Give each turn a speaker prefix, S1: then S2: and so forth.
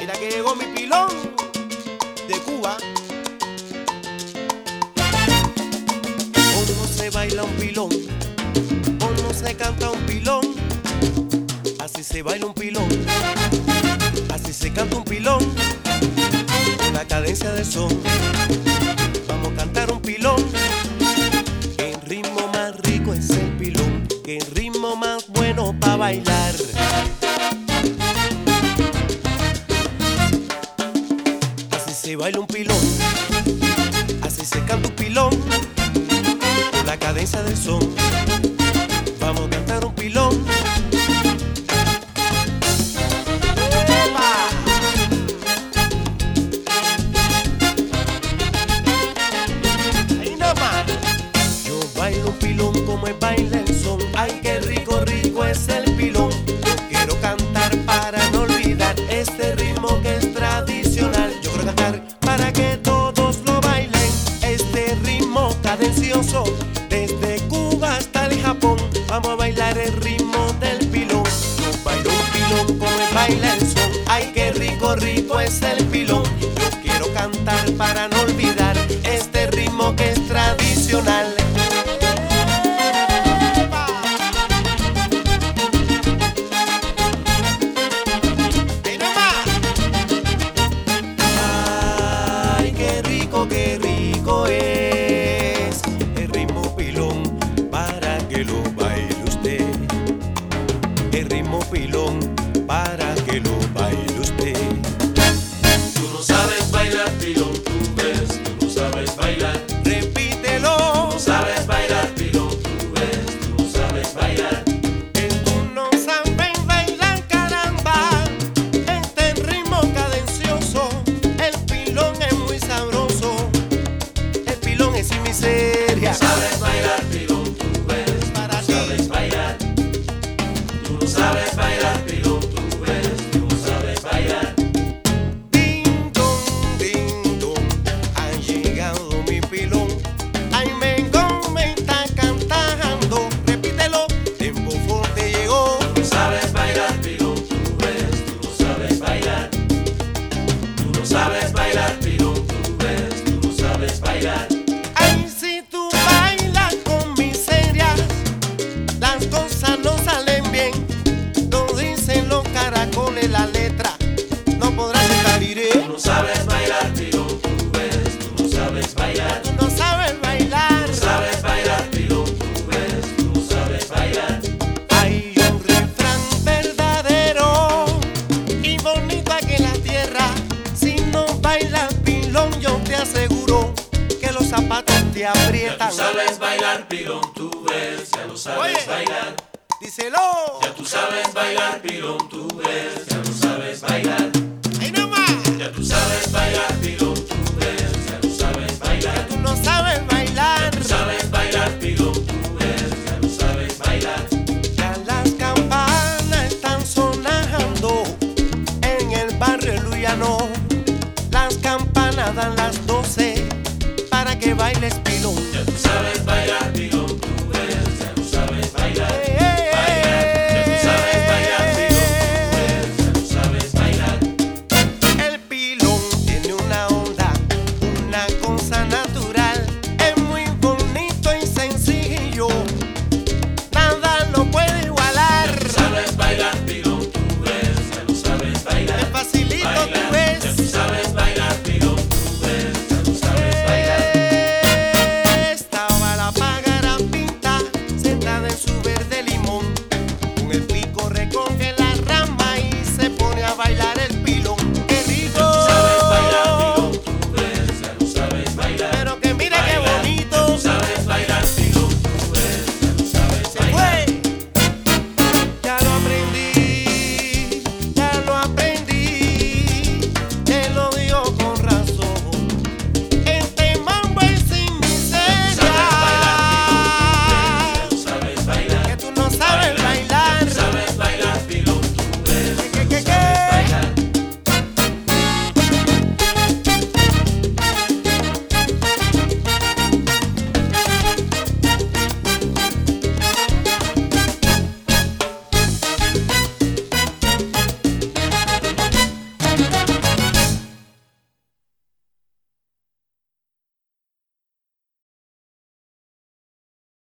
S1: Mira que llegó mi pilón de Cuba. ¿Cómo se baila un pilón? ¿Cómo se canta un pilón? Así se baila un pilón, así se canta un pilón, con la cadencia del son. Vamos a cantar un pilón, que el ritmo más rico es el pilón, que el ritmo más bueno para bailar. Así se baila un pilón, así se canta un pilón, con la cadencia del son. Vamos a cantar un pilón. Bailo un pilón como el baila el son. Ay, qué rico, rico es el pilón. Yo quiero cantar para no olvidar este ritmo que es tradicional. Yo quiero cantar para que todos lo bailen. Este ritmo cadencioso, desde Cuba hasta el Japón. Vamos a bailar el ritmo del pilón. Yo bailo un pilón como el baila el son. Ay, qué rico, rico es el pilón. Yo quiero cantar para no olvidar este ritmo que es tradicional. Qué rico es el ritmo pilón para que lo baile usted. El ritmo pilón para que lo baile usted.
S2: Tú no sabes bailar pilón, tú ves, tú no sabes bailar.
S1: Repítelo.
S2: No sabes bailar pilón, tú ves, tú no sabes bailar.
S1: Tú no sabes bailar, caramba. Este ritmo cadencioso, el pilón es muy sabroso. El pilón es sin miseria.
S2: No sabes bailar pilón, tú ves,
S1: Para
S2: tú no sabes bailar. Tú no sabes bailar pilón, tú ves, tú no sabes bailar.
S1: Ding dong, ha llegado mi pilón. Ay, me está cantando. Repítelo, tiempo fuerte llegó.
S2: Tú no sabes bailar pilón, tú ves, tú no sabes bailar. Tú no sabes bailar pilón, tú ves, tú no sabes bailar.
S1: Ay, si tú bailas con miseria, las cosas no salen bien. No dicen los caracoles la letra, no podrás estar iré.
S2: Tú no sabes bailar pilón, tú ves, tú no sabes bailar.
S1: Tú no sabes bailar.
S2: No sabes bailar pilón, tú ves, tú no sabes bailar.
S1: Hay un refrán verdadero y bonito aquí en la tierra. Si no bailas pilón, yo te aseguro que los zapatos te
S2: Ya
S1: aprietan.
S2: tú sabes bailar pilón, tú ves, ya lo sabes
S1: Oye.
S2: bailar.
S1: Díselo.
S2: Ya tú sabes bailar pilón, tú ves, ya lo sabes bailar.